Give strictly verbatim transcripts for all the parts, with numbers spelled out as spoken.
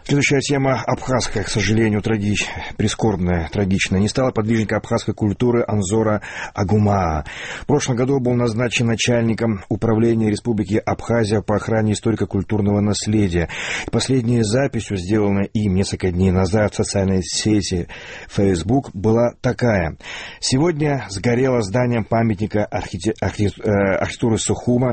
Следующая тема абхазская, к сожалению, трагич... прискорбная, трагичная. Не стало подвижника абхазской культуры Анзора Агумаа. В прошлом году был назначен начальником управления Республики Абхазия по охране историко-культурного наследия. Последняя запись, сделанная им несколько дней назад в социальной сети Facebook, была такая. Сегодня сгорело здание памятника архите... архи... архитектуры Сухума,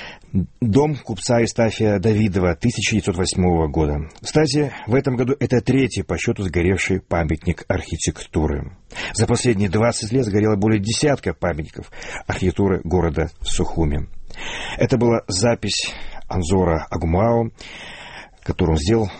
дом купца Евстафия Давидова тысяча девятьсот восьмого года. Кстати, в этом году это третий по счету сгоревший памятник архитектуры. За последние двадцать лет сгорело более десятка памятников архитектуры города Сухуми. Это была запись Анзора Агумаа, которую он сделал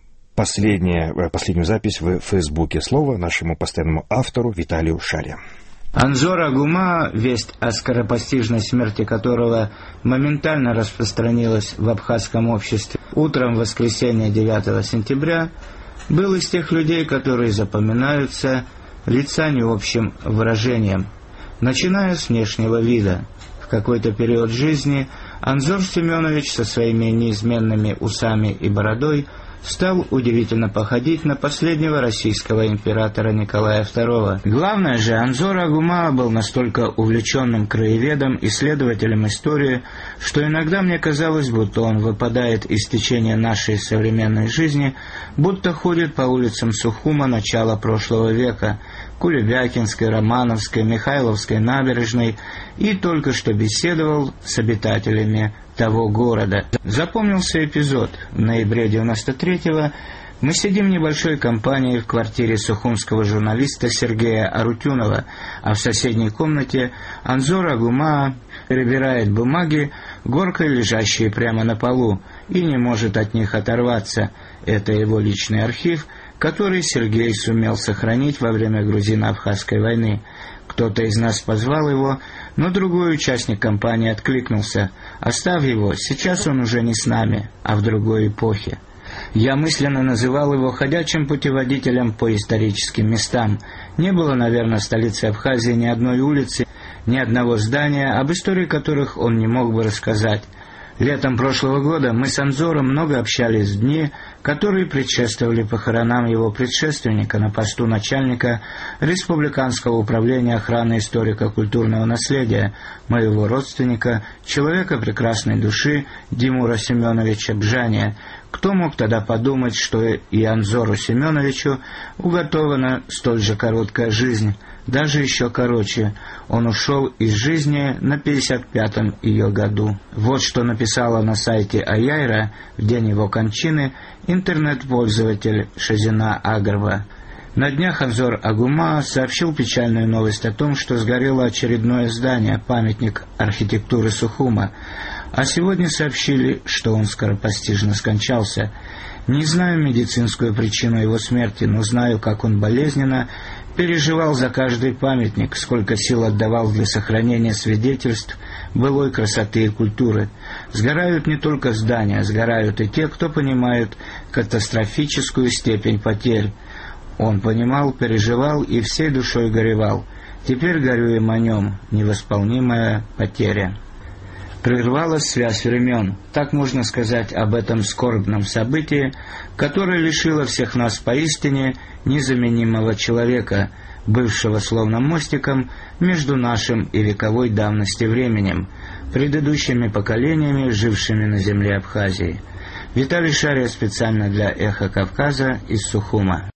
последняя, последнюю запись в Фейсбуке. Слово нашему постоянному автору Виталию Шаре. Анзор Агумаа, весть о скоропостижной смерти которого моментально распространилась в абхазском обществе утром воскресенья девятого сентября, был из тех людей, которые запоминаются лица не общим выражением, начиная с внешнего вида. В какой-то период жизни Анзор Семенович со своими неизменными усами и бородой стал удивительно походить на последнего российского императора Николая второго. Главное же, Анзор Агумаа был настолько увлеченным краеведом, исследователем истории, что иногда мне казалось, будто он выпадает из течения нашей современной жизни, будто ходит по улицам Сухума начала прошлого века, Кулебякинской, Романовской, Михайловской набережной, и только что беседовал с обитателями того города. Запомнился эпизод. В ноябре девяносто третьего мы сидим в небольшой компании в квартире сухумского журналиста Сергея Арутюнова, а в соседней комнате Анзор Агумаа перебирает бумаги, горкой лежащие прямо на полу, и не может от них оторваться. Это его личный архив, который Сергей сумел сохранить во время грузино-абхазской войны. Кто-то из нас позвал его, но другой участник компании откликнулся: «Оставь его, сейчас он уже не с нами, а в другой эпохе». Я мысленно называл его ходячим путеводителем по историческим местам. Не было, наверное, в столице Абхазии ни одной улицы, ни одного здания, об истории которых он не мог бы рассказать. Летом прошлого года мы с Анзором много общались в дни, которые предшествовали похоронам его предшественника на посту начальника Республиканского управления охраны историко-культурного наследия, моего родственника, человека прекрасной души Димура Семеновича Бжания. Кто мог тогда подумать, что и Анзору Семеновичу уготована столь же короткая жизнь, даже еще короче. Он ушел из жизни на пятьдесят пятом ее году. Вот что написала на сайте Аяйра в день его кончины интернет-пользователь Шазина Агрова. На днях Анзор Агумаа сообщил печальную новость о том, что сгорело очередное здание, памятник архитектуры Сухума, а сегодня сообщили, что он скоропостижно скончался. Не знаю медицинскую причину его смерти, но знаю, как он болезненно переживал за каждый памятник, сколько сил отдавал для сохранения свидетельств былой красоты и культуры. Сгорают не только здания, сгорают и те, кто понимает катастрофическую степень потерь. Он понимал, переживал и всей душой горевал. Теперь горюем о нем, невосполнимая потеря. Прервалась связь времен. Так можно сказать об этом скорбном событии, которое лишило всех нас поистине незаменимого человека, бывшего словно мостиком между нашим и вековой давности временем, предыдущими поколениями, жившими на земле Абхазии. Виталий Шария специально для «Эхо Кавказа» из Сухума.